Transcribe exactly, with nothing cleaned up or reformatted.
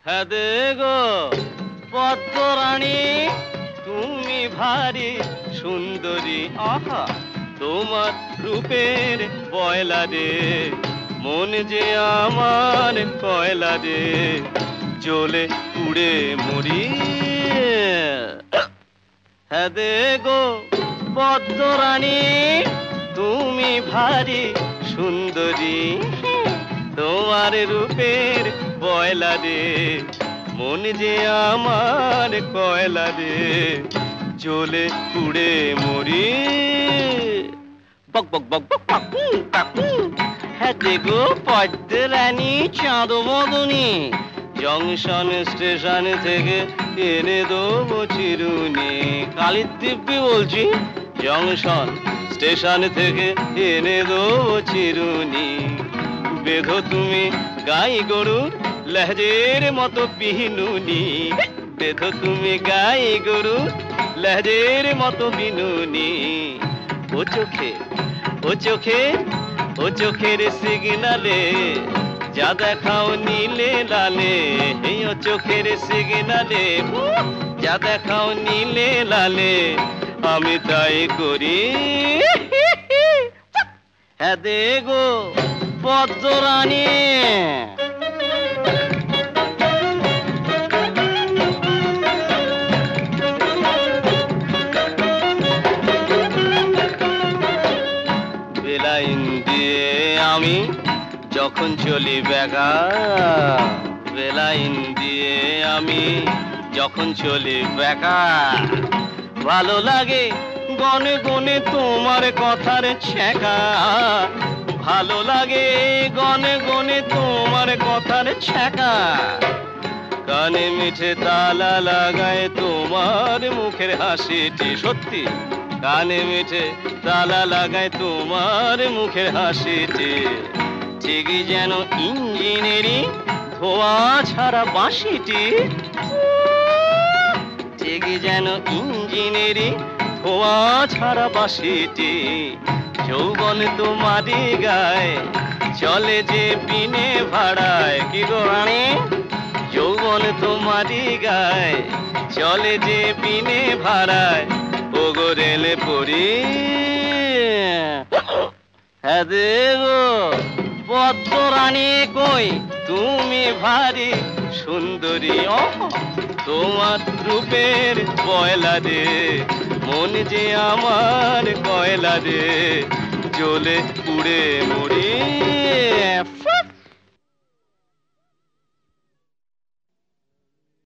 হ্যাঁ গো পদ্মরানী, তুমি ভারী সুন্দরী, আহা তোমার রূপের বয়লা রে, মন যে আমার কয়লা রে, জ্বলে পুড়ে মরি। হ্যাঁ গো পদ্মরানী, তুমি ভারী সুন্দরী, তোমার রূপের বয়লা রে, মন যে আমার কয়লা রে, জ্বলে পুড়ে মরি। বক বক বক বক কাকু কাকু। হ্যাঁ গো পদ্মরানী চাঁদ মদনী, জংশন স্টেশন থেকে এনে দেবো চিরুনি। কালীর দিব্যি বলছি, জংশন স্টেশন থেকে এনে দেবো চিরুনি। বেঁধো তুমি গাই গরু লেহজের মতো বিনুনি, বেঁধো তুমি গাই গরু লেহজের মতো বিনুনি। ও চোখে ও চোখে ও চোখের সিগনালে যা দেখাও নীলে লালে, এই ও চোখের সিগনালে যা দেখাও নীলে লালে, আমি তাই করি। হ্যাঁ গো পদ্মরানী। বেলাইন দিয়ে আমি যখন চলি বেগা, বেলাইন দিয়ে আমি যখন চলি বেগা, ভালো লাগে গনে গনে তোমার কথার ছ্যাঁকা, ভালো লাগে গনে গনে তোমার কথার ছ্যাঁকা, কানে মিঠে তালা লাগায় তোমার মুখের হাসিটি। সত্যি কানে মিঠে তালা লাগায় তোমার মুখের হাসিটি, ঠিকই যেন ইঞ্জিনেরই ধোয়া ছাড়া বাঁশিটি, ঠিকই যেন ইঞ্জিনেরই ধোয়া ছাড়া বাঁশিটি। যৌবন তোমারই গায় চলে যে বিনে ভাড়ায়, কি গো রানী যৌবন তোমারই গায় চলে যে বিনে ভাড়ায়, ও গো রেলে পড়ি। হ্যাঁ গো পদ্মরানী কই তুমি ভারী সুন্দরী, তোমার রূপের বয়লা রে, মন যে আমার কয়লা রে, জ্বলে পুড়ে মরি।